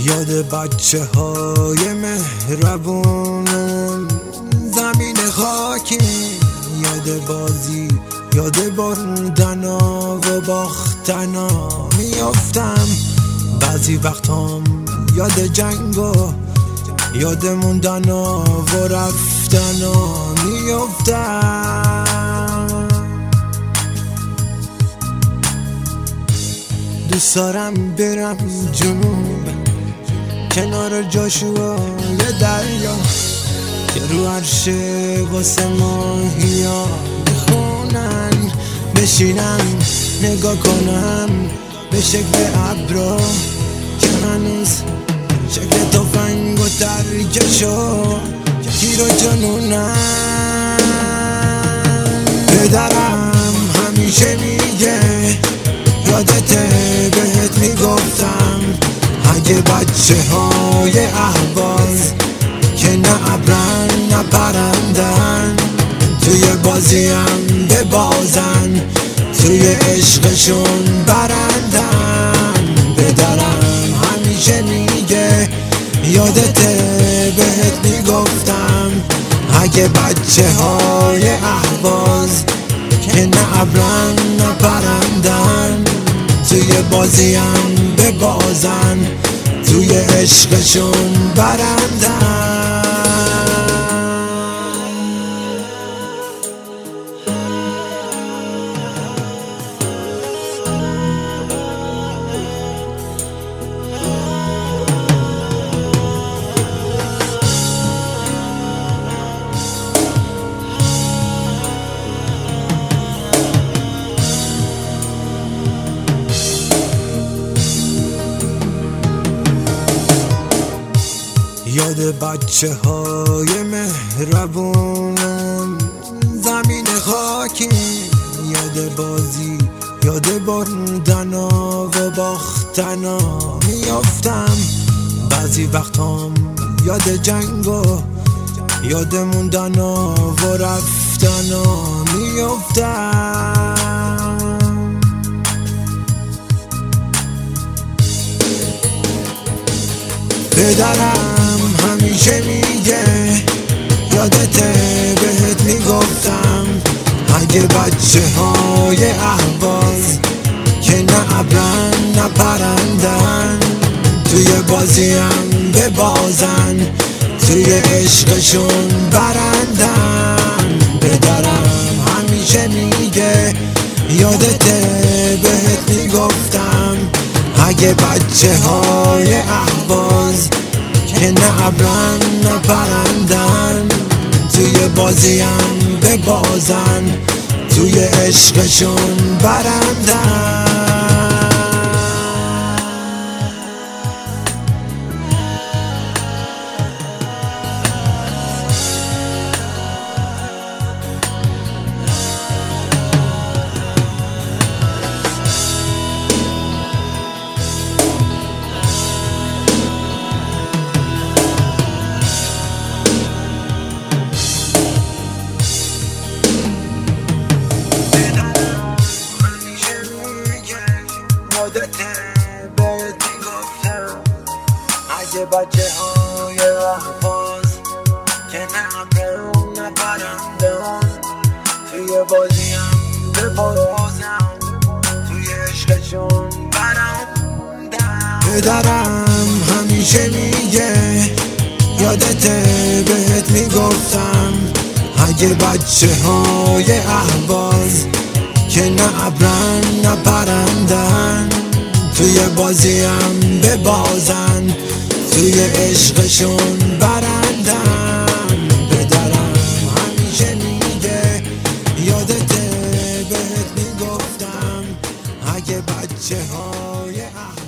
یاد بچه های مهربونم زمین خاکی، یاد بازی، یاد بردنا و باختنا میافتم. بعضی وقتام یاد جنگا، یاد موندنا و رفتنا میافتم. دوست دارم برم جنوب کنار جاشوا یه دریا که رو عرشه واسه ماهیا میخونن، بشینم نگاه کنم به شکل ابرا که هنوز شکل تفنگ و ترکشو تیر و جنونن. پدرم همیشه میگه یادته بهت میگفتم اگه بچه های اهواز که نه ابرن نه پرندن توی بازیم ببازن، توی عشقشون برندن. پدرم همیشه میگه یادته بهت میگفتم اگه بچه های اهواز که نه ابرن نه پرندن توی بازیم ببازن، توی عشقشون برندن. یاد بچه های مهربونم زمین خاکی، یاد بازی، یاد بردنا و باختنا میافتم. بعضی وقتام یاد جنگا، یاد موندنا و رفتنا میافتم. پدرم همیشه میگه یادته بهت میگفتم اگه بچه های اهواز که نه ابرن نه پرندن توی بازیم ببازن، توی عشقشون برندن. پدرم همیشه میگه یادته بهت میگفتم اگه بچه های اهواز که نه ابرن نه پرندن توی بازیم ببازن، توی عشقشون برندن. اگه بچه های احواز که نه ابرن نه پرندن توی بازیم ببازن، توی عشقشون برندن. پدرم همیشه میگه یادته بهت میگفتم اگه بچه های احواز که نه ابرن نه پرندن توی بازیم ببازن، توی عشقشون برندن. پدرم همیشه میگه یادته بهت میگفتم اگه بچه های